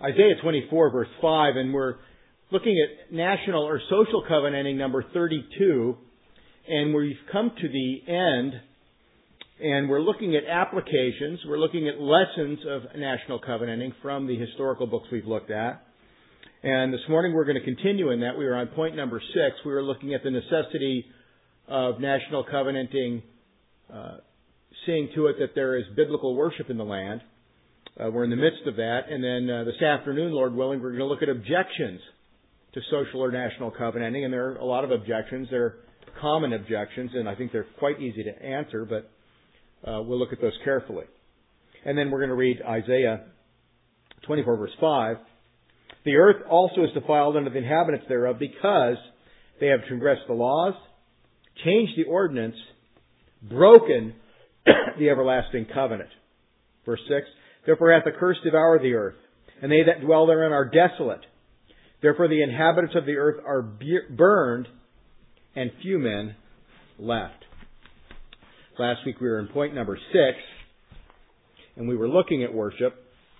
Isaiah 24, verse 5, and we're looking at national or social covenanting number 32, and we've come to the end, and we're looking at applications. We're looking at lessons of national covenanting from the historical books we've looked at. And this morning we're going to continue in that. We were on point number 6. We were looking at the necessity of national covenanting, seeing to it that there is biblical worship in the land. We're in the midst of that. And then this afternoon, Lord willing, we're going to look at objections to social or national covenanting. And there are a lot of objections. They're common objections, and I think they're quite easy to answer, but we'll look at those carefully. And then we're going to read Isaiah 24, verse 5. The earth also is defiled under the inhabitants thereof, because they have transgressed the laws, changed the ordinance, broken the everlasting covenant. Verse 6. Therefore hath the curse devoured the earth, and they that dwell therein are desolate. Therefore the inhabitants of the earth are burned, and few men left. Last week we were in point number 6, and we were looking at worship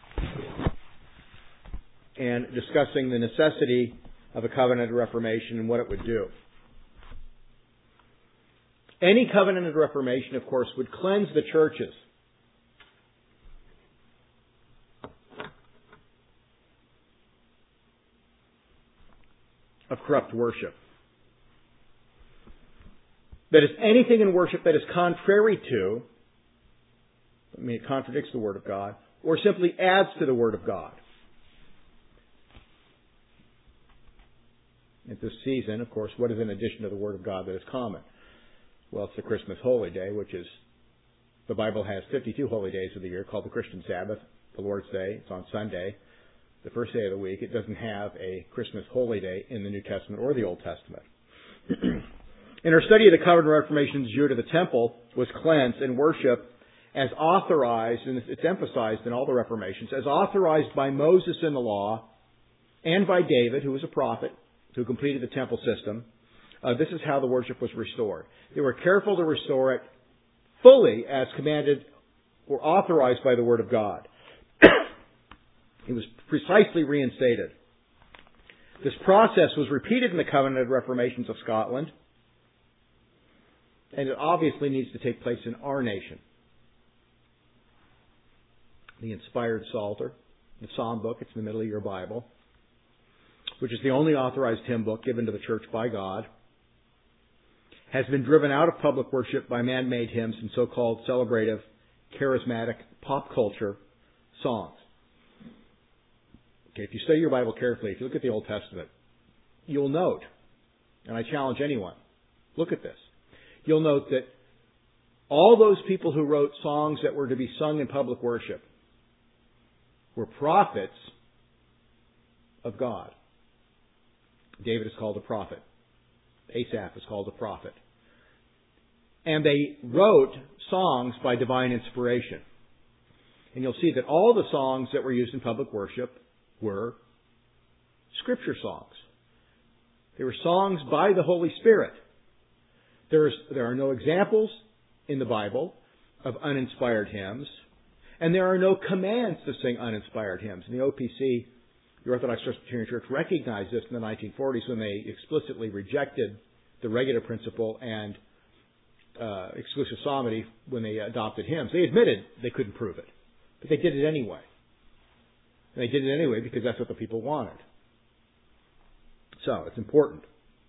and discussing the necessity of a covenanted reformation and what it would do. Any covenanted reformation, of course, would cleanse the churches of corrupt worship. That is, anything in worship that is contrary to, it contradicts the Word of God, or simply adds to the Word of God. At this season, of course, what is in addition to the Word of God that is common? Well, it's the Christmas holy day, which is, the Bible has 52 holy days of the year called the Christian Sabbath, the Lord's Day. It's on Sunday, the first day of the week. It doesn't have a Christmas holy day in the New Testament or the Old Testament. In our study of the covenant reformation's view to the temple was cleansed and worship as authorized, and it's emphasized in all the reformations, as authorized by Moses in the law and by David, who was a prophet, who completed the temple system. This is how the worship was restored. They were careful to restore it fully as commanded or authorized by the Word of God. It was precisely reinstated. This process was repeated in the covenanted reformations of Scotland, and it obviously needs to take place in our nation. The inspired Psalter, the Psalm book, it's in the middle of your Bible, which is the only authorized hymn book given to the church by God, has been driven out of public worship by man-made hymns and so-called celebrative, charismatic, pop culture songs. Okay, if you study your Bible carefully, if you look at the Old Testament, you'll note, and I challenge anyone, look at this. You'll note that all those people who wrote songs that were to be sung in public worship were prophets of God. David is called a prophet. Asaph is called a prophet. And they wrote songs by divine inspiration. And you'll see that all the songs that were used in public worship were Scripture songs. They were songs by the Holy Spirit. There are no examples in the Bible of uninspired hymns, and there are no commands to sing uninspired hymns. And the OPC, the Orthodox Presbyterian Church, recognized this in the 1940s when they explicitly rejected the regulator principle and exclusive psalmody when they adopted hymns. They admitted they couldn't prove it, but they did it anyway. And they did it anyway because that's what the people wanted. So, it's important.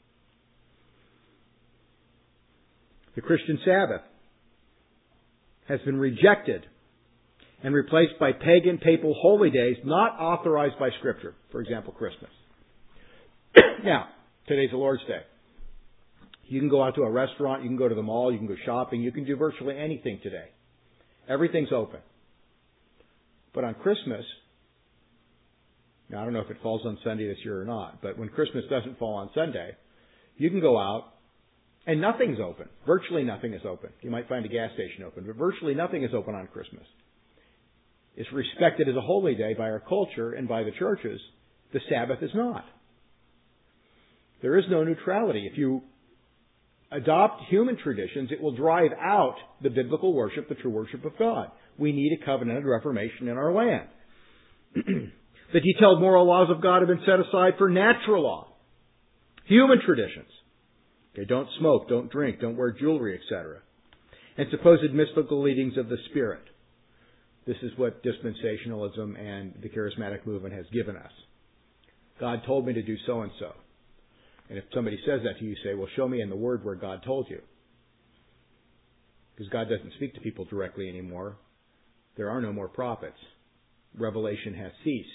The Christian Sabbath has been rejected and replaced by pagan papal holy days not authorized by Scripture. For example, Christmas. Now, today's the Lord's Day. You can go out to a restaurant, you can go to the mall, you can go shopping, you can do virtually anything today. Everything's open. But on Christmas, now I don't know if it falls on Sunday this year or not, but when Christmas doesn't fall on Sunday, you can go out and nothing's open. Virtually nothing is open. You might find a gas station open, but virtually nothing is open on Christmas. It's respected as a holy day by our culture and by the churches. The Sabbath is not. There is no neutrality. If you adopt human traditions, it will drive out the biblical worship, the true worship of God. We need a covenanted reformation in our land. The detailed moral laws of God have been set aside for natural law, human traditions. Okay, don't smoke, don't drink, don't wear jewelry, etc. And supposed mystical leadings of the Spirit. This is what dispensationalism and the charismatic movement has given us. God told me to do so and so. And if somebody says that to you, you say, well, show me in the Word where God told you. Because God doesn't speak to people directly anymore. There are no more prophets. Revelation has ceased.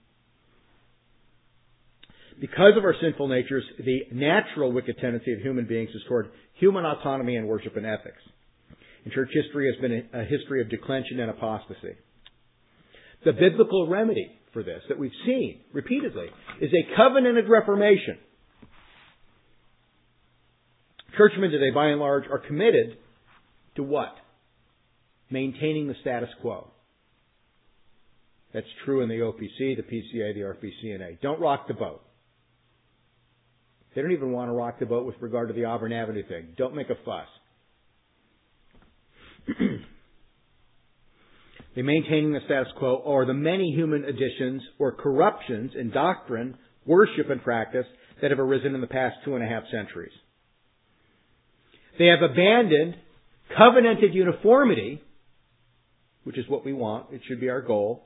Because of our sinful natures, the natural wicked tendency of human beings is toward human autonomy in worship and ethics. In church history has been a history of declension and apostasy. The biblical remedy for this that we've seen repeatedly is a covenanted reformation. Churchmen today, by and large, are committed to what? Maintaining the status quo. That's true in the OPC, the PCA, the RPCNA. Don't rock the boat. They don't even want to rock the boat with regard to the Auburn Avenue thing. Don't make a fuss. The maintaining the status quo or the many human additions or corruptions in doctrine, worship, and practice that have arisen in the past 2.5 centuries. They have abandoned covenanted uniformity, which is what we want. It should be our goal.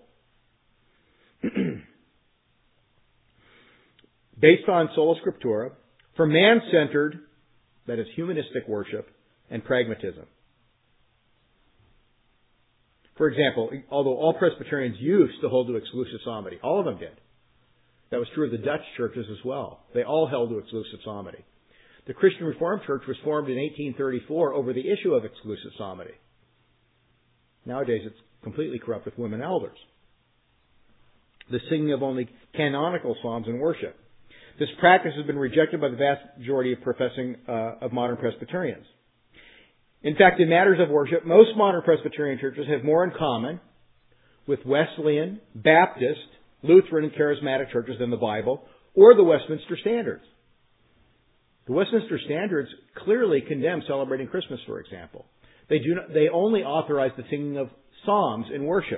Based on sola scriptura, for man-centered, that is humanistic worship, and pragmatism. For example, although all Presbyterians used to hold to exclusive psalmody, all of them did. That was true of the Dutch churches as well. They all held to exclusive psalmody. The Christian Reformed Church was formed in 1834 over the issue of exclusive psalmody. Nowadays it's completely corrupt with women elders. The singing of only canonical psalms in worship. This practice has been rejected by the vast majority of modern Presbyterians. In fact, in matters of worship, most modern Presbyterian churches have more in common with Wesleyan, Baptist, Lutheran, and Charismatic churches than the Bible or the Westminster Standards. The Westminster Standards clearly condemn celebrating Christmas, for example. They only authorize the singing of psalms in worship.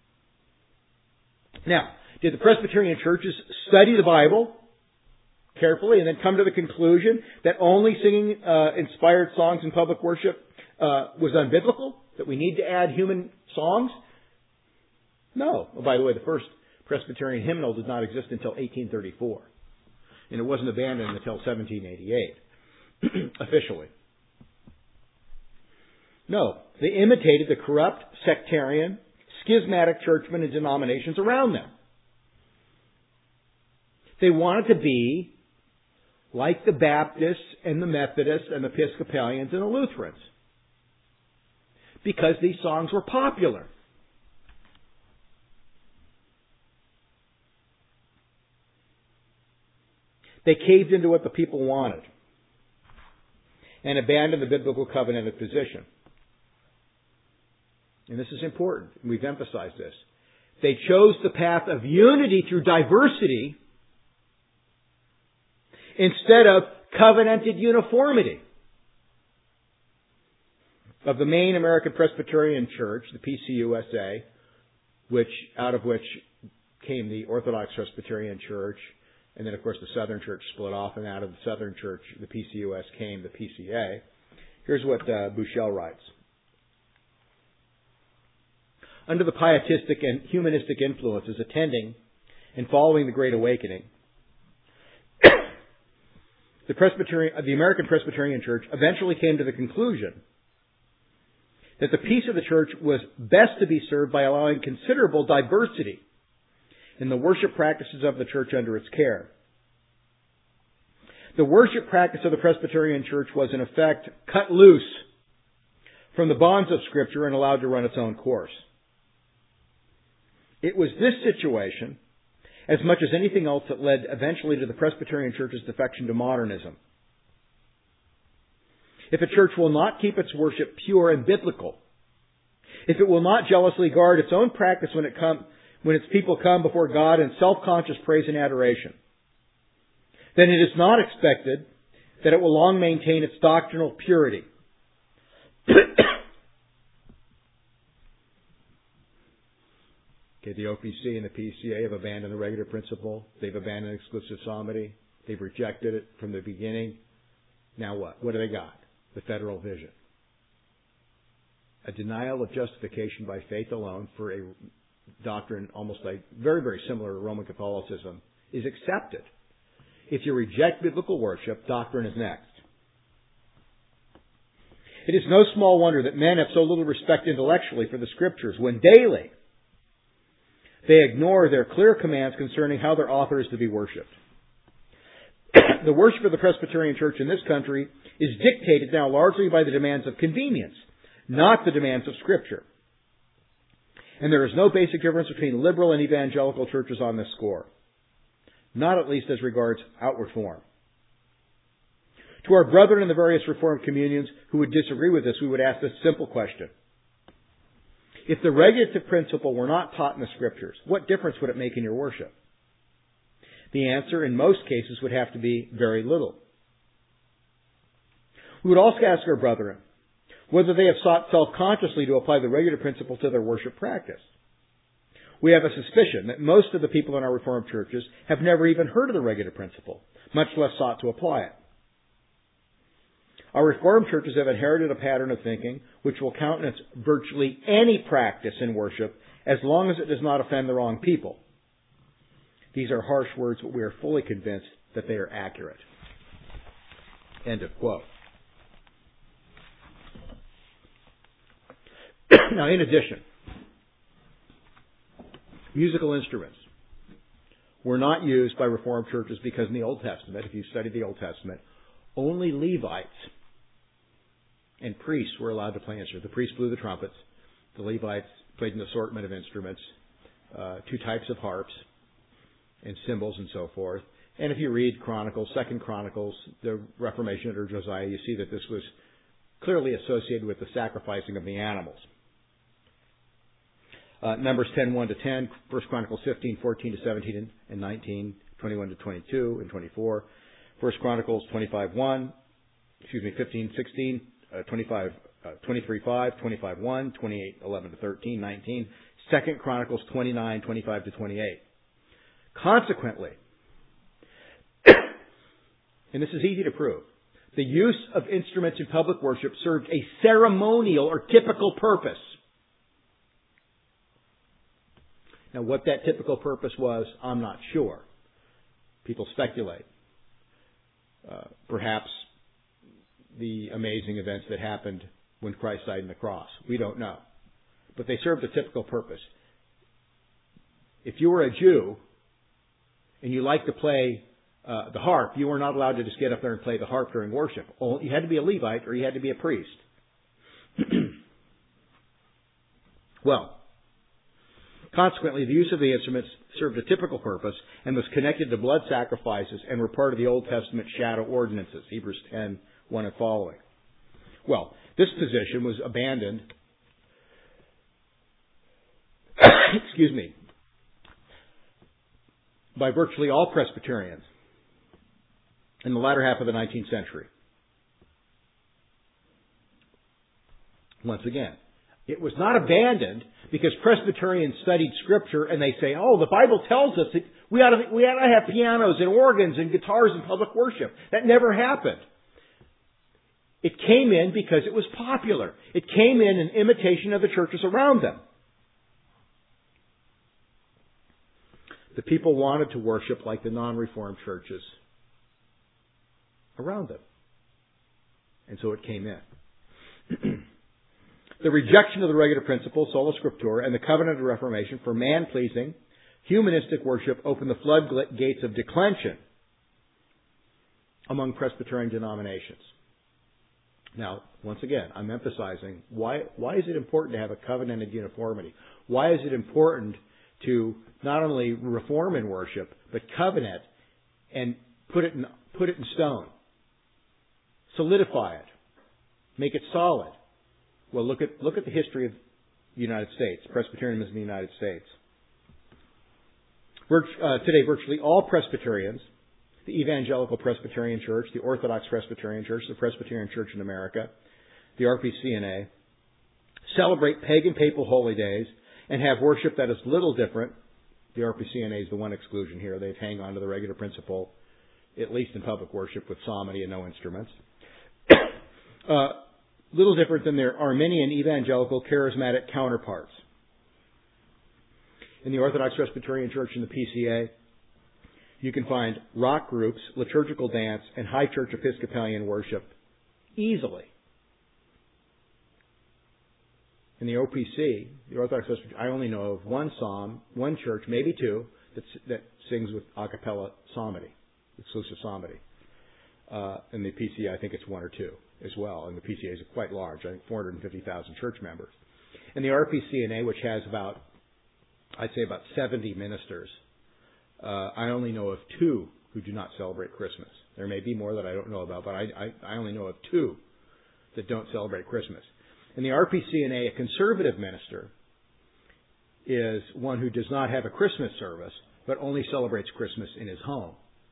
Now, did the Presbyterian churches study the Bible carefully and then come to the conclusion that only singing inspired songs in public worship was unbiblical? That we need to add human songs? No. Oh, by the way, the first Presbyterian hymnal did not exist until 1834. And it wasn't abandoned until 1788, officially. No. They imitated the corrupt, sectarian, schismatic churchmen and denominations around them. They wanted to be like the Baptists and the Methodists and the Episcopalians and the Lutherans. Because these songs were popular. They caved into what the people wanted and abandoned the biblical covenanted position. And this is important. We've emphasized this. They chose the path of unity through diversity instead of covenanted uniformity. Of the main American Presbyterian Church, the PCUSA, out of which came the Orthodox Presbyterian Church, and then of course the Southern Church split off, and out of the Southern Church, the PCUS, came the PCA. Here's what Bushell writes. Under the pietistic and humanistic influences attending and following the Great Awakening, the American Presbyterian Church eventually came to the conclusion that the peace of the church was best to be served by allowing considerable diversity in the worship practices of the church under its care. The worship practice of the Presbyterian Church was in effect cut loose from the bonds of Scripture and allowed to run its own course. It was this situation, as much as anything else, that led eventually to the Presbyterian Church's defection to modernism. If a church will not keep its worship pure and biblical, if it will not jealously guard its own practice when its people come before God in self-conscious praise and adoration, then it is not expected that it will long maintain its doctrinal purity. Okay, the OPC and the PCA have abandoned the regular principle. They've abandoned exclusive psalmody. They've rejected it from the beginning. Now what? What do they got? The federal vision. A denial of justification by faith alone for a doctrine almost like very, very similar to Roman Catholicism is accepted. If you reject biblical worship, doctrine is next. It is no small wonder that men have so little respect intellectually for the Scriptures when daily they ignore their clear commands concerning how their author is to be worshipped. The worship of the Presbyterian Church in this country is dictated now largely by the demands of convenience, not the demands of Scripture. And there is no basic difference between liberal and evangelical churches on this score. Not at least as regards outward form. To our brethren in the various Reformed communions who would disagree with this, we would ask this simple question. If the regulative principle were not taught in the Scriptures, what difference would it make in your worship? The answer, in most cases, would have to be very little. We would also ask our brethren whether they have sought self-consciously to apply the regulative principle to their worship practice. We have a suspicion that most of the people in our Reformed churches have never even heard of the regulative principle, much less sought to apply it. Our Reformed churches have inherited a pattern of thinking which will countenance virtually any practice in worship as long as it does not offend the wrong people. These are harsh words, but we are fully convinced that they are accurate. End of quote. Now, in addition, musical instruments were not used by Reformed churches because in the Old Testament, if you study the Old Testament, only Levites and priests were allowed to play instruments. The priests blew the trumpets. The Levites played an assortment of instruments, 2 types of harps and cymbals and so forth. And if you read Chronicles, 2 Chronicles, the Reformation under Josiah, you see that this was clearly associated with the sacrificing of the animals. Numbers 10:1-10, 1 Chronicles 15:14-17 and 19, 21-22 and 24. 1 Chronicles 15:16, 23:5, 25:1, 28:11-13, 19. 2 Chronicles 29:25-28. Consequently, and this is easy to prove, the use of instruments in public worship served a ceremonial or typical purpose. Now, what that typical purpose was, I'm not sure. People speculate. Perhaps the amazing events that happened when Christ died on the cross. We don't know. But they served a typical purpose. If you were a Jew and you liked to play the harp, you were not allowed to just get up there and play the harp during worship. You had to be a Levite or you had to be a priest. Well, consequently, the use of the instruments served a typical purpose and was connected to blood sacrifices and were part of the Old Testament shadow ordinances, Hebrews 10:1 and following. Well, this position was abandoned by virtually all Presbyterians in the latter half of the 19th century. Once again, it was not abandoned because Presbyterians studied Scripture and they say, oh, the Bible tells us that we ought to have pianos and organs and guitars in public worship. That never happened. It came in because it was popular. It came in imitation of the churches around them. The people wanted to worship like the non-Reformed churches around them. And so it came in. The rejection of the regulative principle, sola scriptura, and the covenant of Reformation for man-pleasing, humanistic worship opened the floodgates of declension among Presbyterian denominations. Now, once again, I'm emphasizing, why is it important to have a covenanted uniformity? Why is it important to not only reform in worship, but covenant and put it in stone? Solidify it. Make it solid. Well, look at the history of the United States, Presbyterianism in the United States. Today, virtually all Presbyterians, the Evangelical Presbyterian Church, the Orthodox Presbyterian Church, the Presbyterian Church in America, the RPCNA, celebrate pagan papal holy days and have worship that is little different. The RPCNA is the one exclusion here. They hang on to the regular principle, at least in public worship, with psalmody and no instruments. Little different than their Arminian evangelical charismatic counterparts. In the Orthodox Presbyterian Church and the PCA, you can find rock groups, liturgical dance, and high church Episcopalian worship easily. In the OPC, the Orthodox Presbyterian, I only know of one psalm, one church, maybe two, that sings with a cappella psalmody, exclusive psalmody. In the PCA, I think it's one or two as well. And the PCA is quite large. I think 450,000 church members. And the RPCNA, which has I'd say about 70 ministers, I only know of two who do not celebrate Christmas. There may be more that I don't know about, but I only know of two that don't celebrate Christmas. In the RPCNA, a conservative minister is one who does not have a Christmas service, but only celebrates Christmas in his home.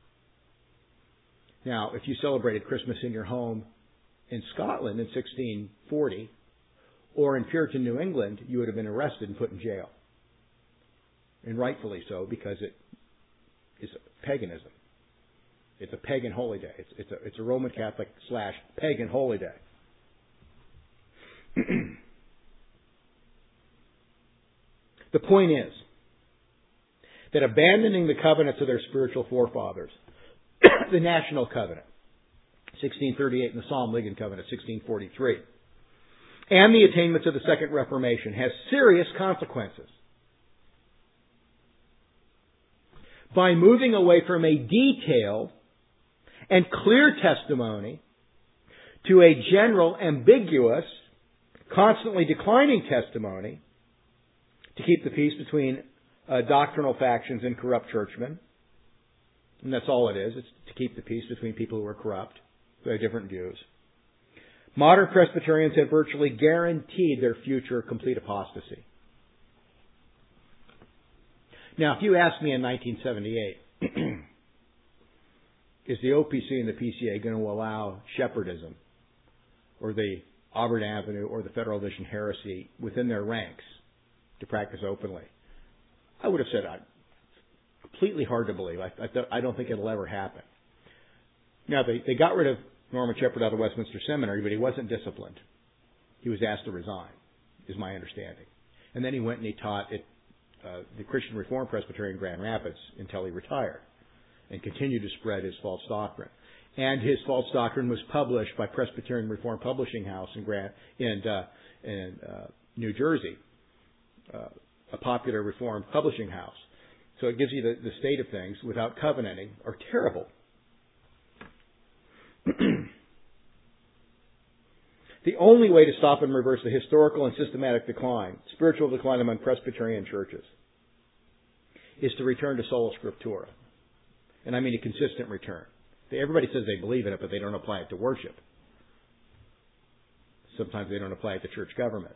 Now, if you celebrated Christmas in your home in Scotland in 1640, or in Puritan New England, you would have been arrested and put in jail. And rightfully so, because it is paganism. It's a pagan holy day. It's a Roman Catholic / pagan holy day. The point is that abandoning the covenants of their spiritual forefathers, the National Covenant, 1638, and the Psalm-Ligon Covenant, 1643, and the attainments of the Second Reformation has serious consequences. By moving away from a detailed and clear testimony to a general, ambiguous, constantly declining testimony to keep the peace between doctrinal factions and corrupt churchmen. And that's all it is. It's to keep the peace between people who are corrupt, who have different views. Modern Presbyterians have virtually guaranteed their future complete apostasy. Now, if you asked me in 1978, is the OPC and the PCA going to allow shepherdism or the Auburn Avenue or the Federal Vision heresy within their ranks to practice openly? I would have said completely hard to believe. I don't think it'll ever happen. Now, they got rid of Norman Shepherd out of Westminster Seminary, but he wasn't disciplined. He was asked to resign, is my understanding. And then he went and he taught at the Christian Reformed Presbytery in Grand Rapids until he retired and continued to spread his false doctrine. And his false doctrine was published by Presbyterian Reformed Publishing House in New Jersey, a popular Reformed publishing house. So it gives you the state of things without covenanting are terrible. The only way to stop and reverse the historical and systematic decline, spiritual decline among Presbyterian churches, is to return to sola scriptura. And I mean a consistent return. Everybody says they believe in it, but they don't apply it to worship. Sometimes they don't apply it to church government.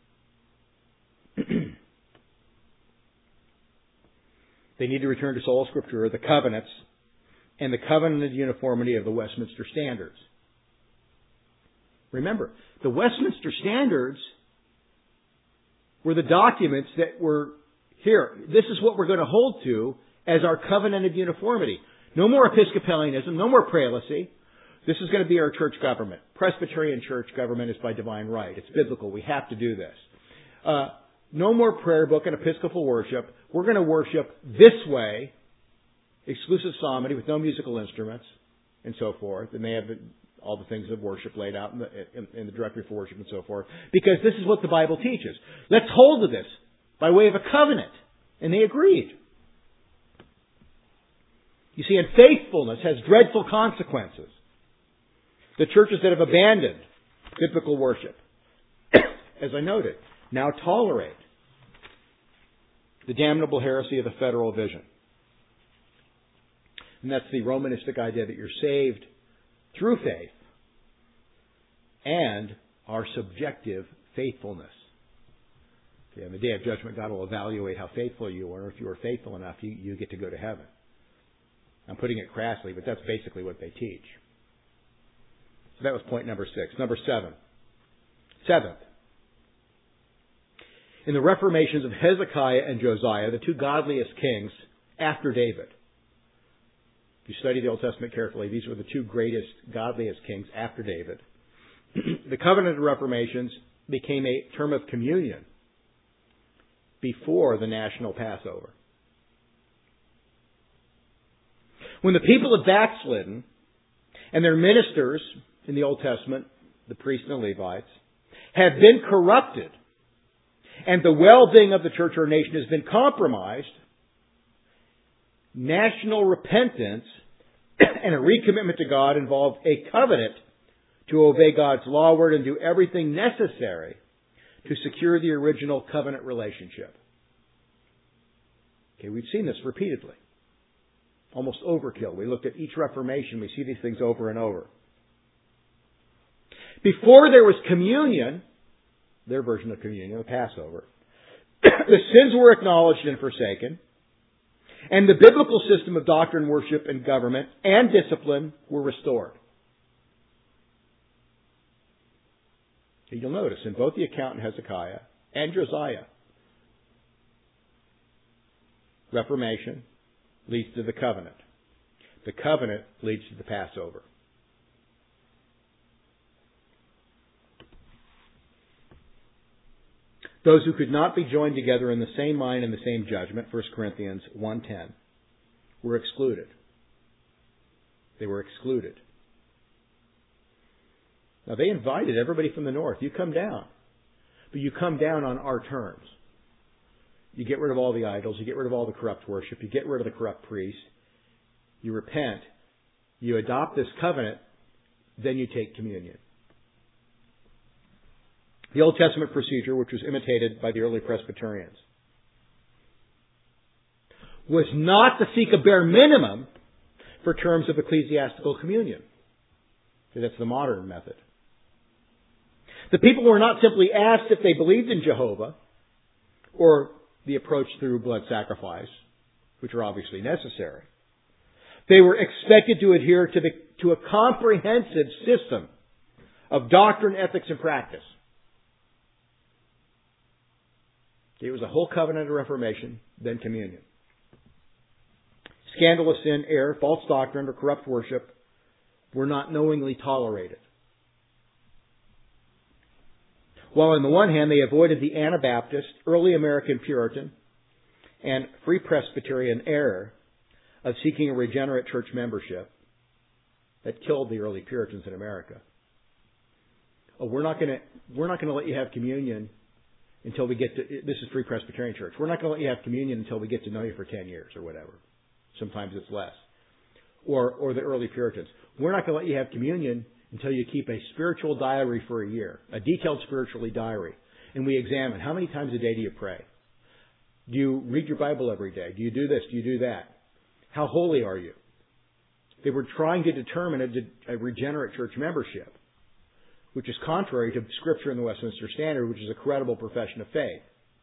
They need to return to sola scriptura, the covenants, and the covenanted uniformity of the Westminster Standards. Remember, the Westminster Standards were the documents that were here. This is what we're going to hold to as our covenanted uniformity. No more Episcopalianism, no more prelacy. This is going to be our church government. Presbyterian church government is by divine right. It's biblical. We have to do this. No more prayer book and Episcopal worship. We're going to worship this way, exclusive psalmody with no musical instruments and so forth. And they have all the things of worship laid out in the directory for worship and so forth. Because this is what the Bible teaches. Let's hold to this by way of a covenant. And they agreed. You see, unfaithfulness has dreadful consequences. The churches that have abandoned biblical worship, as I noted, now tolerate the damnable heresy of the federal vision. And that's the Romanistic idea that you're saved through faith and our subjective faithfulness. Okay, on the day of judgment, God will evaluate how faithful you are. If you are faithful enough, you get to go to heaven. I'm putting it crassly, but that's basically what they teach. So that was point number 6. Number 7. Seventh, in the reformations of Hezekiah and Josiah, the two godliest kings after David. If you study the Old Testament carefully, these were the two greatest, godliest kings after David. The covenant of reformations became a term of communion before the national Passover. When the people had backslidden, and their ministers in the Old Testament, the priests and the Levites, have been corrupted, and the well-being of the church or nation has been compromised, national repentance and a recommitment to God involve a covenant to obey God's law, word, and do everything necessary to secure the original covenant relationship. Okay, we've seen this repeatedly. Almost overkill. We looked at each Reformation. We see these things over and over. Before there was communion, their version of communion, the Passover, the sins were acknowledged and forsaken, and the biblical system of doctrine, worship, and government and discipline were restored. You'll notice in both the account in Hezekiah and Josiah, Reformation leads to the covenant. The covenant leads to the Passover. Those who could not be joined together in the same mind and the same judgment, 1 Corinthians 1:10, were excluded. They were excluded. Now, they invited everybody from the north. You come down. But you come down on our terms. You get rid of all the idols. You get rid of all the corrupt worship. You get rid of the corrupt priests. You repent. You adopt this covenant. Then you take communion. The Old Testament procedure, which was imitated by the early Presbyterians, was not to seek a bare minimum for terms of ecclesiastical communion. That's the modern method. The people were not simply asked if they believed in Jehovah or the approach through blood sacrifice, which are obviously necessary. They were expected to adhere to a comprehensive system of doctrine, ethics, and practice. It was a whole covenant of reformation, then communion. Scandalous sin, error, false doctrine, or corrupt worship were not knowingly tolerated. While on the one hand they avoided the Anabaptist, early American Puritan, and Free Presbyterian error of seeking a regenerate church membership that killed the early Puritans in America. Oh, we're not going to let you have communion until we get to, this is Free Presbyterian Church, we're not going to let you have communion until we get to know you for 10 years or whatever. Sometimes it's less. Or the early Puritans. We're not going to let you have communion until you keep a spiritual diary for a year, a detailed spiritual diary. And we examine, how many times a day do you pray? Do you read your Bible every day? Do you do this? Do you do that? How holy are you? They were trying to determine a regenerate church membership, which is contrary to Scripture and the Westminster Standard, which is a credible profession of faith.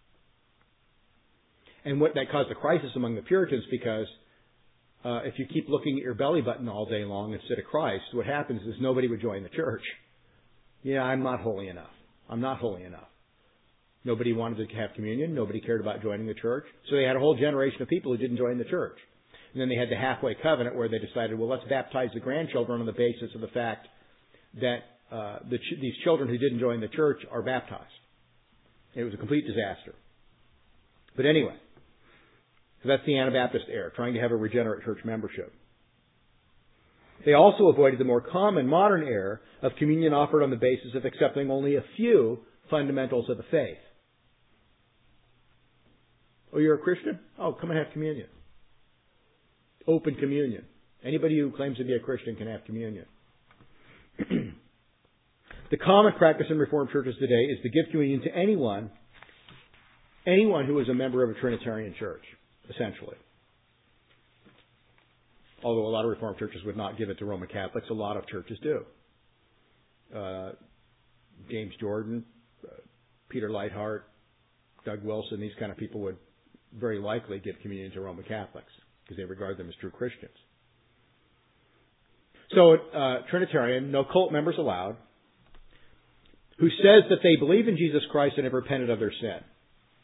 And what that caused a crisis among the Puritans, because if you keep looking at your belly button all day long instead of Christ, what happens is nobody would join the church. Yeah, I'm not holy enough. I'm not holy enough. Nobody wanted to have communion. Nobody cared about joining the church. So they had a whole generation of people who didn't join the church. And then they had the halfway covenant where they decided, well, let's baptize the grandchildren on the basis of the fact that these children who didn't join the church are baptized. It was a complete disaster. But anyway, so that's the Anabaptist error, trying to have a regenerate church membership. They also avoided the more common modern error of communion offered on the basis of accepting only a few fundamentals of the faith. Oh, you're a Christian? Oh, come and have communion. Open communion. Anybody who claims to be a Christian can have communion. The common practice in Reformed churches today is to give communion to anyone who is a member of a Trinitarian church, essentially. Although a lot of Reformed churches would not give it to Roman Catholics, a lot of churches do. James Jordan, Peter Leithart, Doug Wilson, these kind of people would very likely give communion to Roman Catholics because they regard them as true Christians. So, Trinitarian, no cult members allowed, who says that they believe in Jesus Christ and have repented of their sin.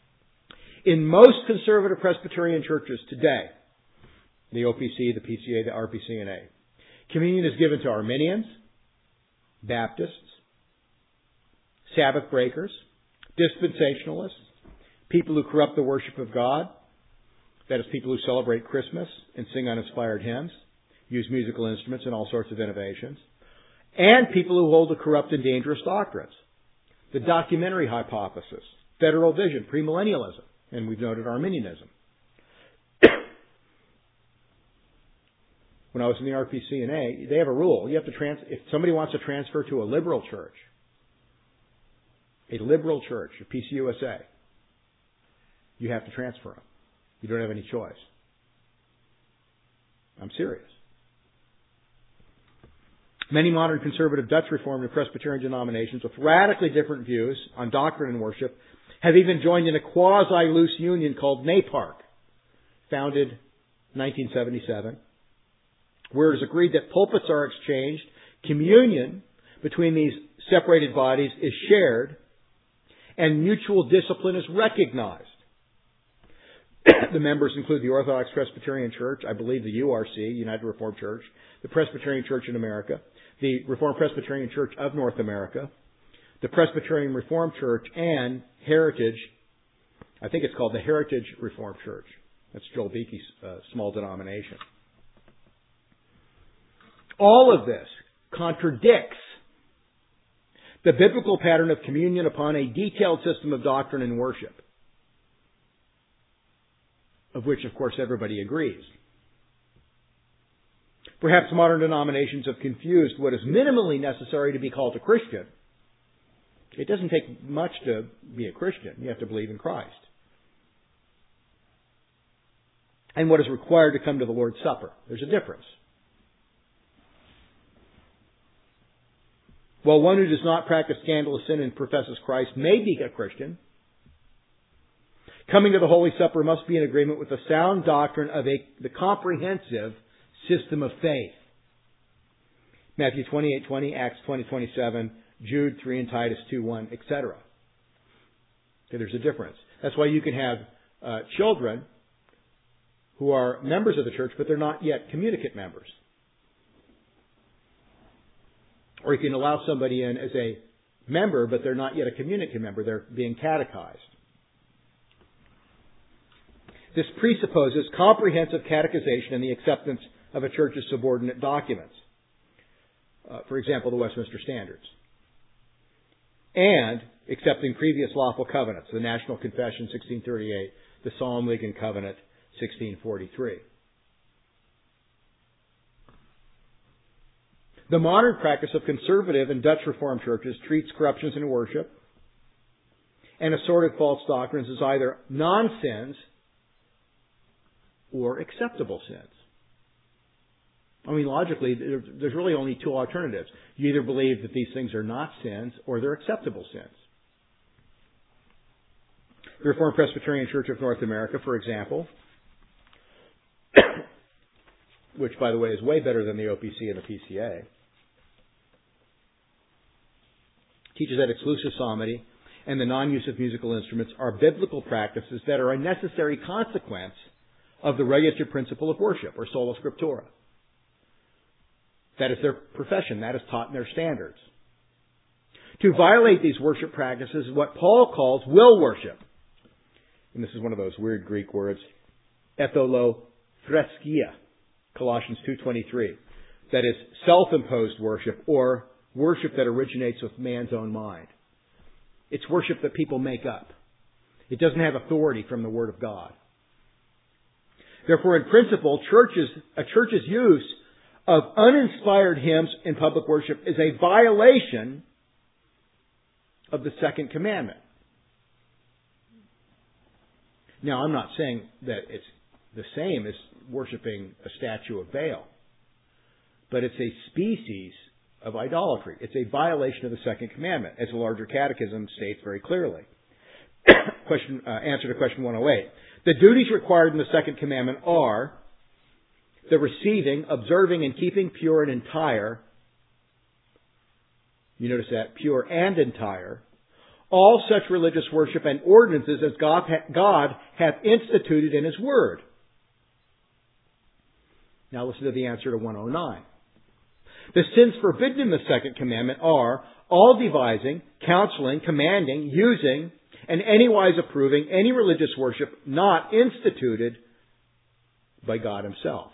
In most conservative Presbyterian churches today, the OPC, the PCA, the RPCNA, communion is given to Arminians, Baptists, Sabbath breakers, dispensationalists, people who corrupt the worship of God, that is, people who celebrate Christmas and sing uninspired hymns, use musical instruments and all sorts of innovations, and people who hold to corrupt and dangerous doctrines. The documentary hypothesis, federal vision, premillennialism, and we've noted Arminianism. When I was in the RPCNA, they have a rule. You have to if somebody wants to transfer to a liberal church, a PCUSA, you have to transfer them. You don't have any choice. I'm serious. Many modern conservative Dutch Reformed and Presbyterian denominations with radically different views on doctrine and worship have even joined in a quasi-loose union called NAPARC, founded 1977, where it is agreed that pulpits are exchanged, communion between these separated bodies is shared, and mutual discipline is recognized. The members include the Orthodox Presbyterian Church, I believe the URC, United Reformed Church, the Presbyterian Church in America, the Reformed Presbyterian Church of North America, the Presbyterian Reformed Church, and Heritage, I think it's called the Heritage Reformed Church. That's Joel Beake's small denomination. All of this contradicts the biblical pattern of communion upon a detailed system of doctrine and worship, of which, of course, everybody agrees. Perhaps modern denominations have confused what is minimally necessary to be called a Christian. It doesn't take much to be a Christian. You have to believe in Christ. And what is required to come to the Lord's Supper. There's a difference. While one who does not practice scandalous sin and professes Christ may be a Christian, coming to the Holy Supper must be in agreement with the sound doctrine of the comprehensive system of faith. Matthew 28:20, Acts 20:27, Jude 3 and Titus 2:1, etc. Okay, there's a difference. That's why you can have children who are members of the church, but they're not yet communicant members. Or you can allow somebody in as a member, but they're not yet a communicant member. They're being catechized. This presupposes comprehensive catechization and the acceptance of a church's subordinate documents. For example, the Westminster Standards. And accepting previous lawful covenants, the National Confession, 1638, the Solemn League and Covenant, 1643. The modern practice of conservative and Dutch Reformed churches treats corruptions in worship and assorted false doctrines as either non-sins or acceptable sins. I mean, logically, there's really only two alternatives. You either believe that these things are not sins or they're acceptable sins. The Reformed Presbyterian Church of North America, for example, which, by the way, is way better than the OPC and the PCA, teaches that exclusive psalmody and the non-use of musical instruments are biblical practices that are a necessary consequence of the regulative principle of worship, or sola scriptura. That is their profession. That is taught in their standards. To violate these worship practices is what Paul calls will worship. And this is one of those weird Greek words, etholothreskia, Colossians 2:23. That is self-imposed worship, or worship that originates with man's own mind. It's worship that people make up. It doesn't have authority from the Word of God. Therefore, in principle, a church's use of uninspired hymns in public worship is a violation of the second commandment. Now, I'm not saying that it's the same as worshiping a statue of Baal, but it's a species of idolatry. It's a violation of the second commandment, as the larger catechism states very clearly. Answer to question 108. The duties required in the second commandment are the receiving, observing, and keeping pure and entire. You notice that, pure and entire, all such religious worship and ordinances as God hath instituted in His Word. Now listen to the answer to 109. The sins forbidden in the second commandment are all devising, counseling, commanding, using, and anywise approving any religious worship not instituted by God Himself.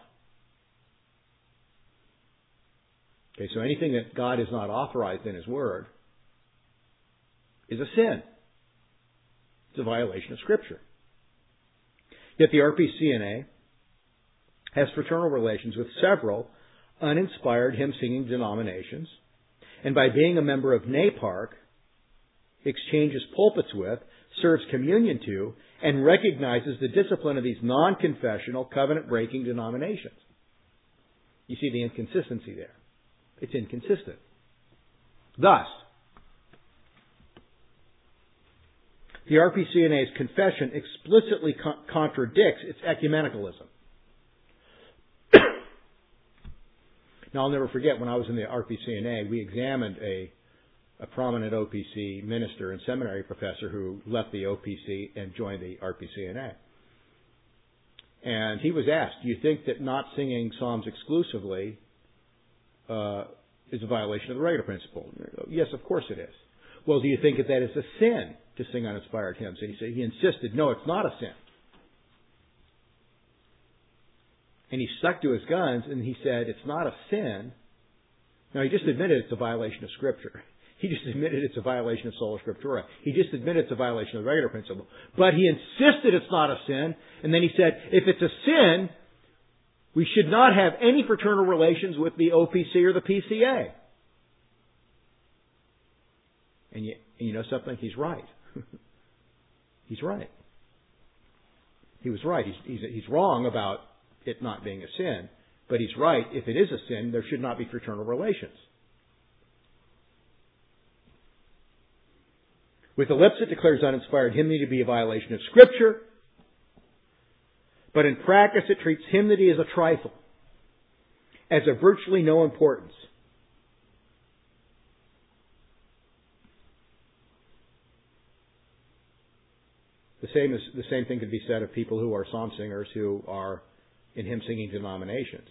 Okay, so anything that God has not authorized in His Word is a sin. It's a violation of Scripture. Yet the RPCNA has fraternal relations with several uninspired hymn-singing denominations, and by being a member of NAPARC, exchanges pulpits with, serves communion to, and recognizes the discipline of these non-confessional, covenant-breaking denominations. You see the inconsistency there. It's inconsistent. Thus, the RPCNA's confession explicitly contradicts its ecumenicalism. Now, I'll never forget when I was in the RPCNA, we examined a prominent OPC minister and seminary professor who left the OPC and joined the RPCNA. And he was asked, do you think that not singing psalms exclusively is a violation of the regular principle? Yes, of course it is. Well, do you think that is a sin to sing uninspired hymns? And he insisted, no, it's not a sin. And he stuck to his guns and he said, it's not a sin. Now, he just admitted it's a violation of Scripture. He just admitted it's a violation of sola scriptura. He just admitted it's a violation of the regular principle. But he insisted it's not a sin. And then he said, if it's a sin, we should not have any fraternal relations with the OPC or the PCA. And you know something? He's right. He's right. He was right. He's wrong about it not being a sin. But he's right. If it is a sin, there should not be fraternal relations. With the lips it declares uninspired hymnody to be a violation of Scripture. But in practice it treats hymnody as a trifle, as of virtually no importance. The same thing could be said of people who are psalm singers who are in hymn-singing denominations.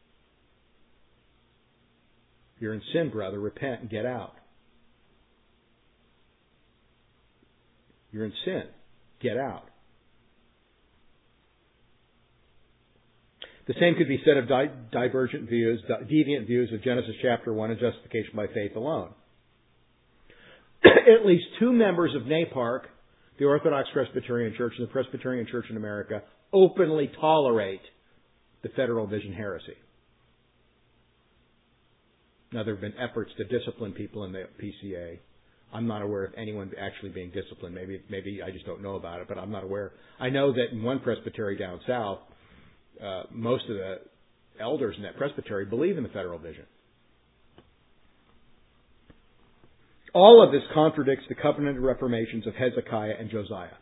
If you're in sin, brother, repent and get out. You're in sin. Get out. The same could be said of divergent views, deviant views of Genesis chapter 1 and justification by faith alone. At least two members of NAPARC, the Orthodox Presbyterian Church and the Presbyterian Church in America, openly tolerate the Federal Vision heresy. Now, there have been efforts to discipline people in the PCA. I'm not aware of anyone actually being disciplined. Maybe I just don't know about it, but I'm not aware. I know that in one presbytery down south, most of the elders in that presbytery believe in the Federal Vision. All of this contradicts the covenanted reformations of Hezekiah and Josiah.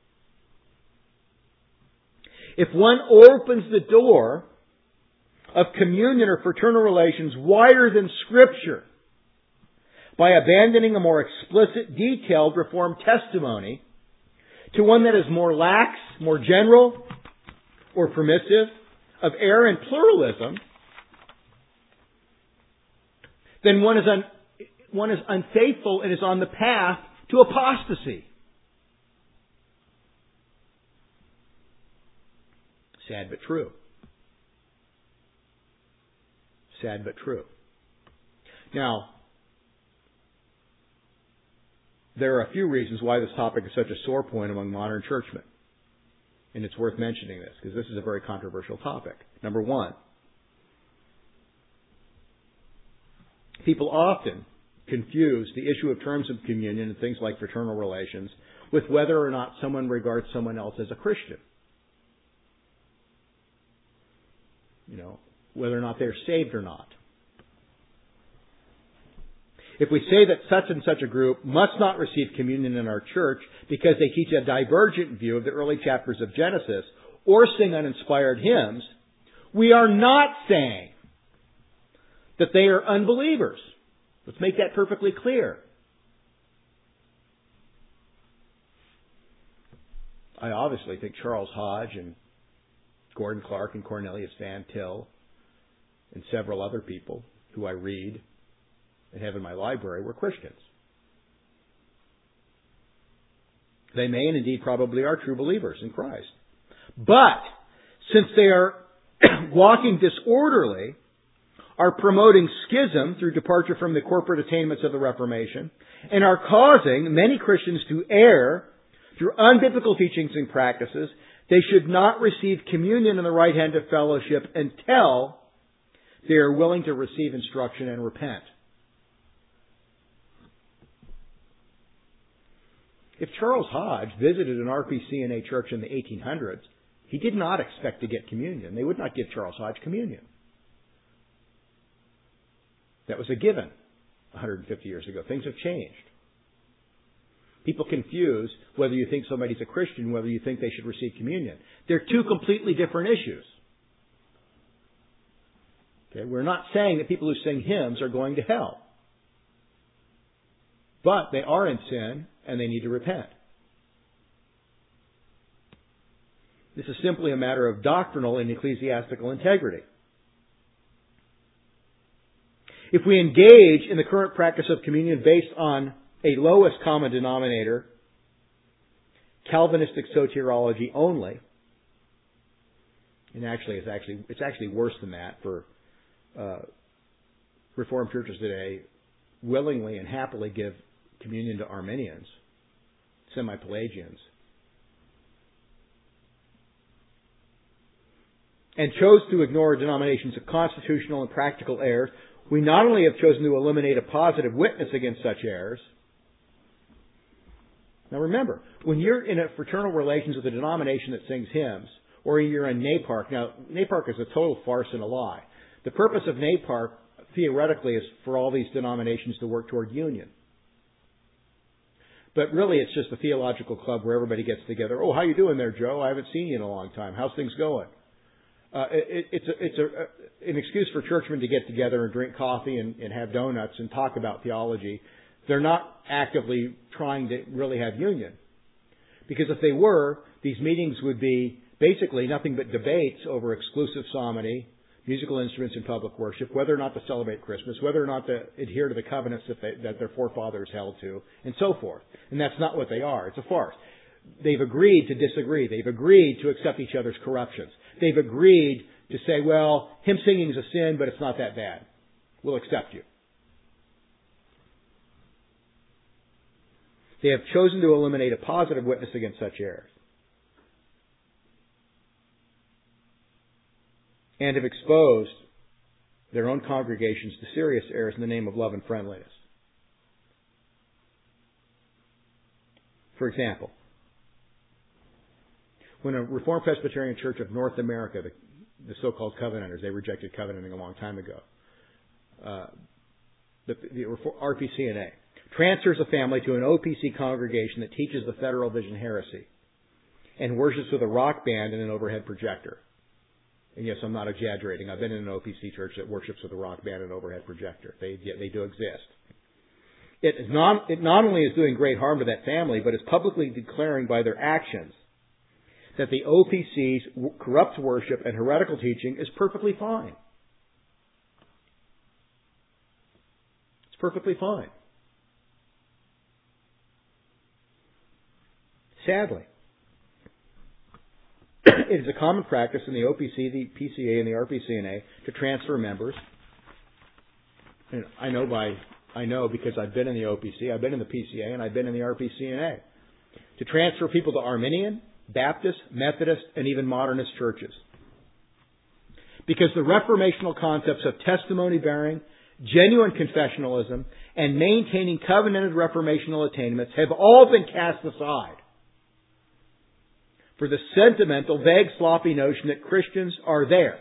If one opens the door of communion or fraternal relations wider than Scripture by abandoning a more explicit, detailed Reformed testimony to one that is more lax, more general, or permissive, of error and pluralism, then one is unfaithful and is on the path to apostasy. Sad but true. Sad but true. Now, there are a few reasons why this topic is such a sore point among modern churchmen. And it's worth mentioning this, because this is a very controversial topic. Number one, people often confuse the issue of terms of communion and things like fraternal relations with whether or not someone regards someone else as a Christian. You know, whether or not they're saved or not. If we say that such and such a group must not receive communion in our church because they teach a divergent view of the early chapters of Genesis or sing uninspired hymns, we are not saying that they are unbelievers. Let's make that perfectly clear. I obviously think Charles Hodge and Gordon Clark and Cornelius Van Til and several other people who I read and have in my library were Christians. They may and indeed probably are true believers in Christ. But since they are walking disorderly, are promoting schism through departure from the corporate attainments of the Reformation, and are causing many Christians to err through unbiblical teachings and practices, they should not receive communion in the right hand of fellowship until they are willing to receive instruction and repent. If Charles Hodge visited an RPCNA church in the 1800s, he did not expect to get communion. They would not give Charles Hodge communion. That was a given 150 years ago. Things have changed. People confuse whether you think somebody's a Christian, whether you think they should receive communion. They're two completely different issues. Okay? We're not saying that people who sing hymns are going to hell. But they are in sin and they need to repent. This is simply a matter of doctrinal and ecclesiastical integrity. If we engage in the current practice of communion based on a lowest common denominator, Calvinistic soteriology only, and it's actually worse than that for Reformed churches today, willingly and happily give communion to Arminians, semi-Pelagians, and chose to ignore denominations of constitutional and practical errors, we not only have chosen to eliminate a positive witness against such errors. Now remember, when you're in a fraternal relations with a denomination that sings hymns, or you're in NAPARC, now NAPARC is a total farce and a lie. The purpose of NAPARC, theoretically, is for all these denominations to work toward union. But really, it's just a theological club where everybody gets together. Oh, how you doing there, Joe? I haven't seen you in a long time. How's things going? It's an excuse for churchmen to get together and drink coffee and have donuts and talk about theology. They're not actively trying to really have union. Because if they were, these meetings would be basically nothing but debates over exclusive psalmody, musical instruments in public worship, whether or not to celebrate Christmas, whether or not to adhere to the covenants that their forefathers held to, and so forth. And that's not what they are. It's a farce. They've agreed to disagree. They've agreed to accept each other's corruptions. They've agreed to say, well, hymn singing is a sin, but it's not that bad. We'll accept you. They have chosen to eliminate a positive witness against such errors, and have exposed their own congregations to serious errors in the name of love and friendliness. For example, when a Reformed Presbyterian Church of North America, the so-called Covenanters, they rejected covenanting a long time ago, the RPCNA, transfers a family to an OPC congregation that teaches the Federal Vision heresy and worships with a rock band and an overhead projector. And yes, I'm not exaggerating. I've been in an OPC church that worships with a rock band and overhead projector. They do exist. It not only is doing great harm to that family, but is publicly declaring by their actions that the OPC's corrupt worship and heretical teaching is perfectly fine. It's perfectly fine. Sadly, it is a common practice in the OPC, the PCA, and the RPCNA to transfer members. And I know because I've been in the OPC, I've been in the PCA, and I've been in the RPCNA. To transfer people to Arminian, Baptist, Methodist, and even modernist churches. Because the reformational concepts of testimony bearing, genuine confessionalism, and maintaining covenanted reformational attainments have all been cast aside for the sentimental, vague, sloppy notion that Christians are there,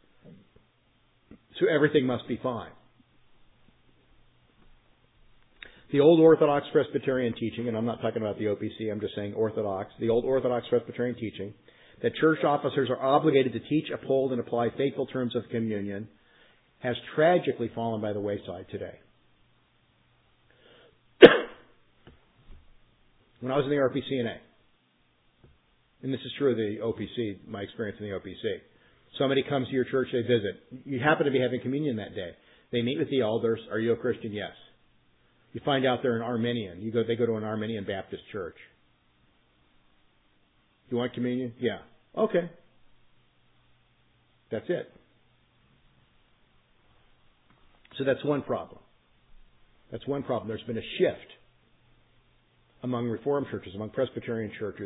so everything must be fine. The old Orthodox Presbyterian teaching, and I'm not talking about the OPC, I'm just saying Orthodox, the old Orthodox Presbyterian teaching, that church officers are obligated to teach, uphold, and apply faithful terms of communion, has tragically fallen by the wayside today. When I was in the RPCNA, And this is true of the OPC, my experience in the OPC. Somebody comes to your church, they visit. You happen to be having communion that day. They meet with the elders. Are you a Christian? Yes. You find out they're an Arminian. They go to an Arminian Baptist church. You want communion? Yeah. Okay. That's it. So that's one problem. That's one problem. There's been a shift among Reformed churches, among Presbyterian churches,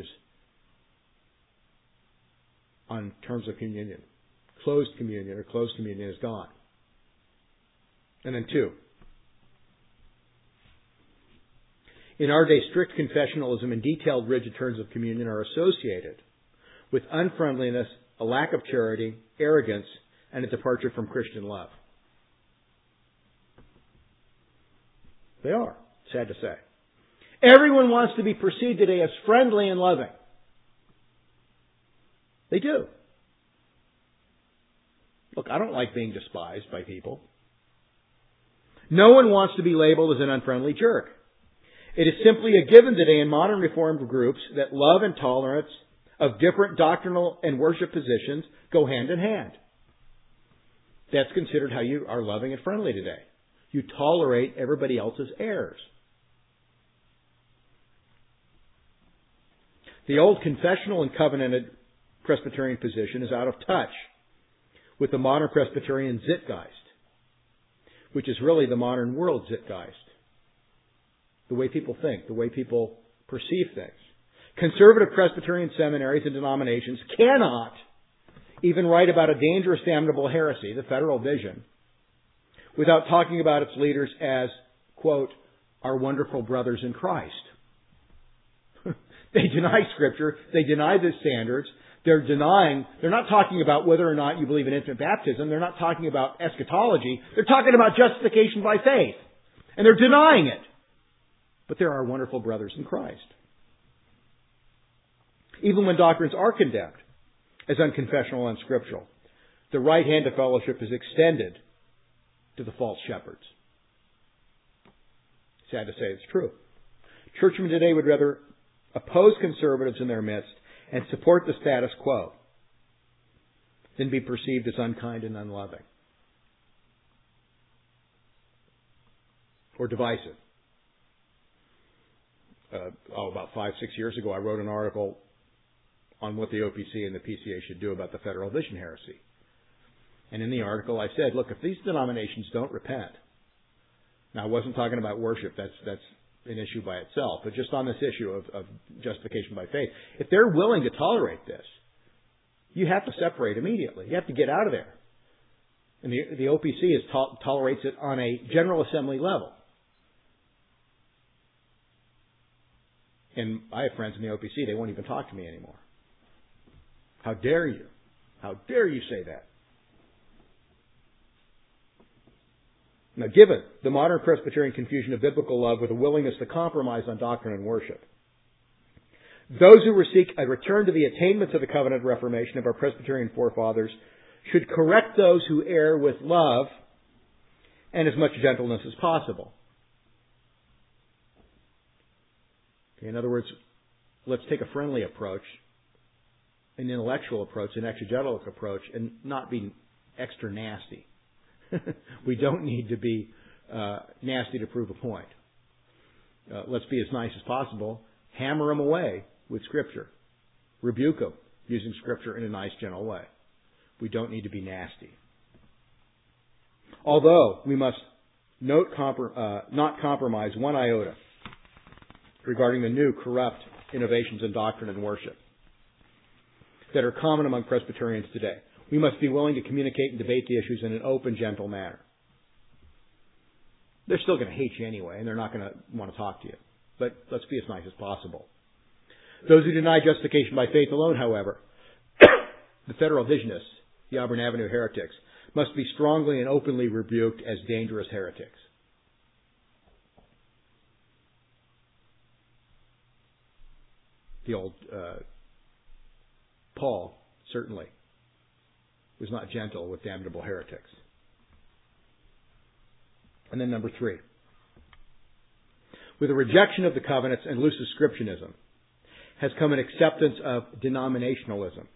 on terms of communion. Closed communion is gone. And then two. In our day, strict confessionalism and detailed rigid terms of communion are associated with unfriendliness, a lack of charity, arrogance, and a departure from Christian love. They are, sad to say. Everyone wants to be perceived today as friendly and loving. They do. Look, I don't like being despised by people. No one wants to be labeled as an unfriendly jerk. It is simply a given today in modern Reformed groups that love and tolerance of different doctrinal and worship positions go hand in hand. That's considered how you are loving and friendly today. You tolerate everybody else's errors. The old confessional and covenanted Presbyterian position is out of touch with the modern Presbyterian Zeitgeist, which is really the modern world Zeitgeist. The way people think, the way people perceive things. Conservative Presbyterian seminaries and denominations cannot even write about a dangerous, damnable heresy, the federal vision, without talking about its leaders as, quote, our wonderful brothers in Christ. They deny Scripture. They deny the standards. They're not talking about whether or not you believe in infant baptism. They're not talking about eschatology. They're talking about justification by faith. And they're denying it. But they're our wonderful brothers in Christ. Even when doctrines are condemned as unconfessional and unscriptural, the right hand of fellowship is extended to the false shepherds. Sad to say, it's true. Churchmen today would rather oppose conservatives in their midst and support the status quo than be perceived as unkind and unloving or divisive. About 5-6 years ago, I wrote an article on what the OPC and the PCA should do about the federal vision heresy. And in the article, I said, look, if these denominations don't repent, now I wasn't talking about worship, that's an issue by itself, but just on this issue of justification by faith, if they're willing to tolerate this, you have to separate immediately. You have to get out of there. And the OPC tolerates it on a General Assembly level. And I have friends in the OPC, they won't even talk to me anymore. How dare you? How dare you say that? Now, given the modern Presbyterian confusion of biblical love with a willingness to compromise on doctrine and worship, those who seek a return to the attainments of the covenant reformation of our Presbyterian forefathers should correct those who err with love and as much gentleness as possible. In other words, let's take a friendly approach, an intellectual approach, an exegetical approach, and not be extra nasty. We don't need to be nasty to prove a point. Let's be as nice as possible. Hammer them away with Scripture. Rebuke them using Scripture in a nice, gentle way. We don't need to be nasty. Although we must not compromise one iota regarding the new corrupt innovations in doctrine and worship that are common among Presbyterians today. We must be willing to communicate and debate the issues in an open, gentle manner. They're still going to hate you anyway, and they're not going to want to talk to you. But let's be as nice as possible. Those who deny justification by faith alone, however, the federal visionists, the Auburn Avenue heretics, must be strongly and openly rebuked as dangerous heretics. The old Paul, certainly, was not gentle with damnable heretics. And then number 3. With a rejection of the covenants and loose ascriptionism, has come an acceptance of denominationalism.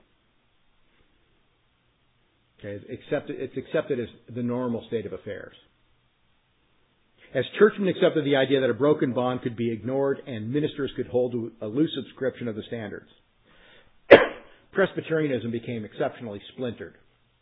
Okay, it's accepted as the normal state of affairs. As churchmen accepted the idea that a broken bond could be ignored and ministers could hold to a loose subscription of the standards, Presbyterianism became exceptionally splintered.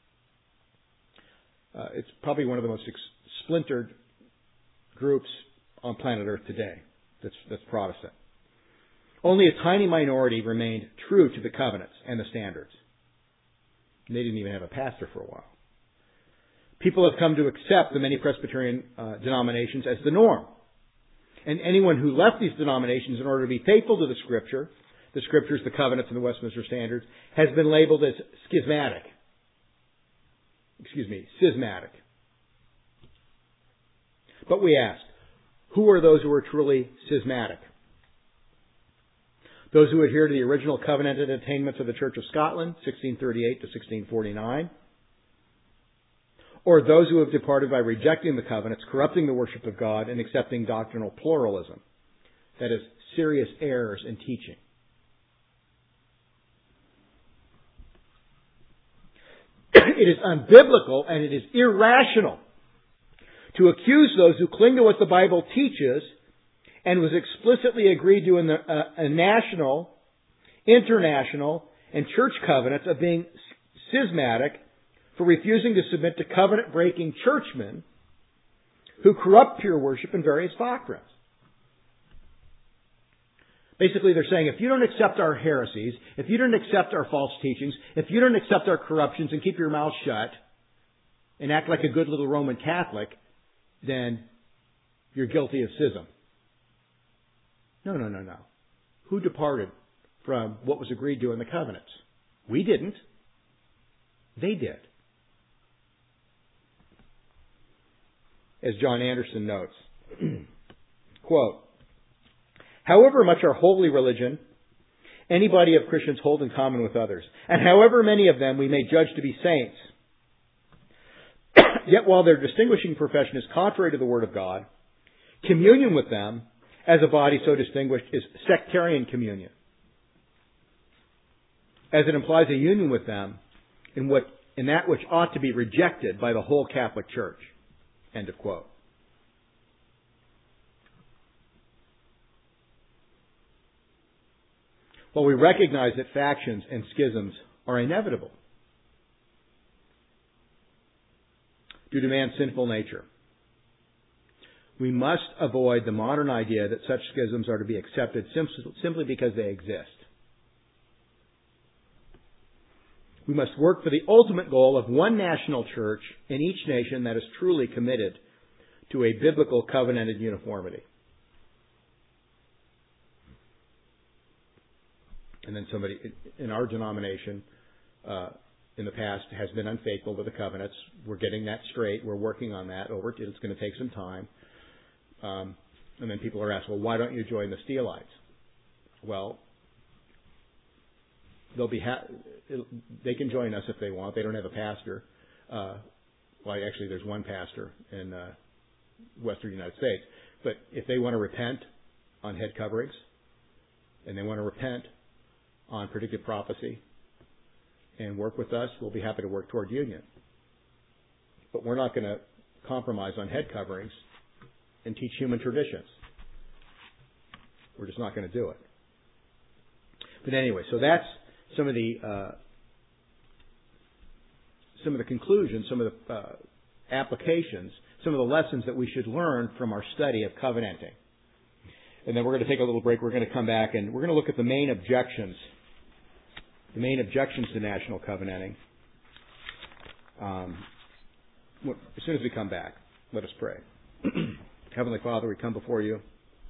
It's probably one of the most splintered groups on planet Earth today that's Protestant. Only a tiny minority remained true to the covenants and the standards. And they didn't even have a pastor for a while. People have come to accept the many Presbyterian denominations as the norm. And anyone who left these denominations in order to be faithful to the Scriptures, the covenants, and the Westminster Standards, has been labeled as schismatic. But we ask, who are those who are truly schismatic? Those who adhere to the original covenanted attainments of the Church of Scotland, 1638 to 1649, or those who have departed by rejecting the covenants, corrupting the worship of God, and accepting doctrinal pluralism, that is, serious errors in teaching. It is unbiblical and it is irrational to accuse those who cling to what the Bible teaches and was explicitly agreed to in the national, international, and church covenants of being schismatic for refusing to submit to covenant-breaking churchmen who corrupt pure worship in various doctrines. Basically, they're saying, if you don't accept our heresies, if you don't accept our false teachings, if you don't accept our corruptions and keep your mouth shut and act like a good little Roman Catholic, then you're guilty of schism. No. Who departed from what was agreed to in the covenants? We didn't. They did. As John Anderson notes, quote, however much our holy religion any body of Christians hold in common with others, and however many of them we may judge to be saints, yet while their distinguishing profession is contrary to the Word of God, communion with them as a body so distinguished is sectarian communion, as it implies a union with them in that which ought to be rejected by the whole Catholic Church. End of quote. While we recognize that factions and schisms are inevitable due to man's sinful nature, we must avoid the modern idea that such schisms are to be accepted simply because they exist. We must work for the ultimate goal of one national church in each nation that is truly committed to a biblical covenanted uniformity. And then somebody in our denomination in the past has been unfaithful to the covenants. We're getting that straight. We're working on that. It's going to take some time. And then people are asked, well, why don't you join the Steelites? Well, they can join us if they want. They don't have a pastor. Actually, there's one pastor in Western United States. But if they want to repent on head coverings, and they want to repent on predictive prophecy, and work with us, we'll be happy to work toward union. But we're not going to compromise on head coverings and teach human traditions. We're just not going to do it. But anyway, so that's some of the conclusions, some of the applications, some of the lessons that we should learn from our study of covenanting. And then we're going to take a little break. We're going to come back and we're going to look at the main objections to national covenanting. As soon as we come back, let us pray. Heavenly Father, we come before you.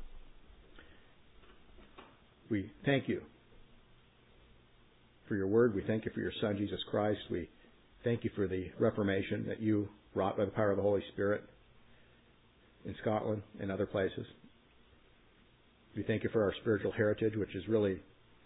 We thank you for your word. We thank you for your Son, Jesus Christ. We thank you for the Reformation that you wrought by the power of the Holy Spirit in Scotland and other places. We thank you for our spiritual heritage, which is really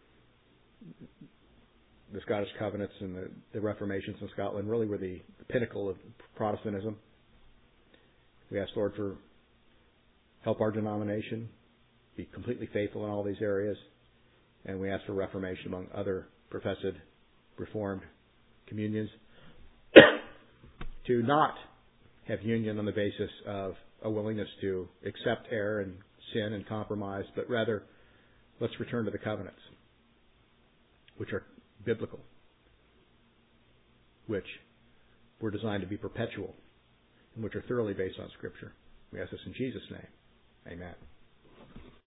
the Scottish Covenants and the Reformations in Scotland really were the pinnacle of Protestantism. We ask, Lord, for help our denomination be completely faithful in all these areas and we ask for reformation among other professed Reformed communions, to not have union on the basis of a willingness to accept error and sin and compromise, but rather let's return to the covenants, which are biblical, which were designed to be perpetual, and which are thoroughly based on Scripture. We ask this in Jesus' name. Amen.